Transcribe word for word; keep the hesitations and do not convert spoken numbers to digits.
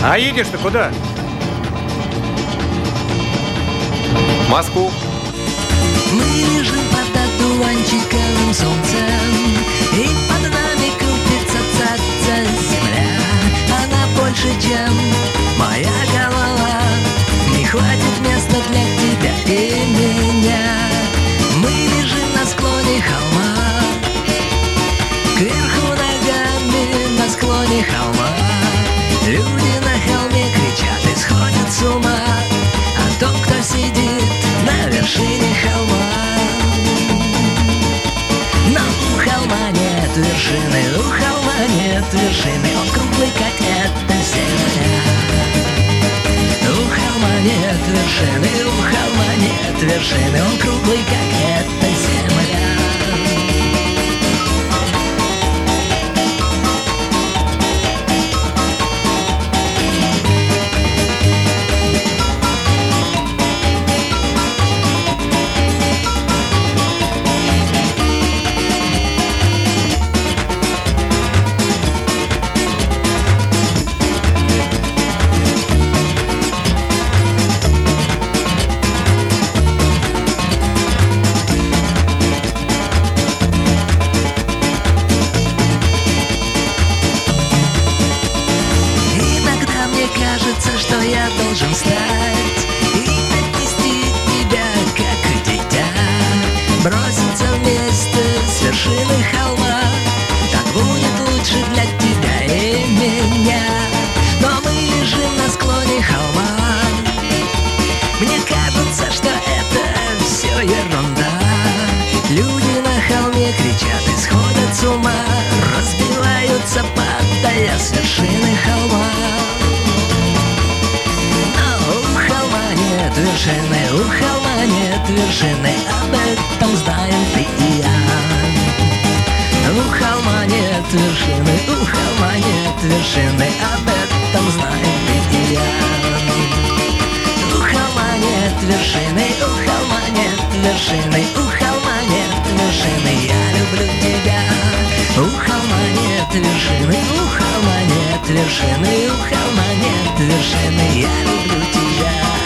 А едешь-то куда? В Москву. Мы лежим под одуванчиковым солнцем, и под нами крутится ца-ца земля. Она больше, чем моя голова. Не хватит места для тебя и меня. Мы лежим на склоне холма, кверху ногами на склоне холма. Люди на холме кричат и сходят с ума о том, кто сидит на вершине холма. Но у холма нет вершины, у холма нет вершины. Он круглый, как эта земля. У холма нет вершины, у холма нет вершины. Он круглый, как эта земля. Кажется, что я должен встать и отнести тебя, как дитя, броситься вместе с вершины холма. Так будет лучше для тебя и меня. Но мы лежим на склоне холма. Мне кажется, что это все ерунда. Люди на холме кричат и сходят с ума, разбиваются, падая с вершины холма. Нет вершины, у холма нет вершины, об этом знаем ты и я. У холма нет вершины, у холма нет вершины, об этом знаем ты и я. У холма нет вершины, у холма нет вершины, у холма нет вершины, я люблю тебя. У холма нет вершины, у холма нет вершины, у холма нет вершины, я люблю тебя.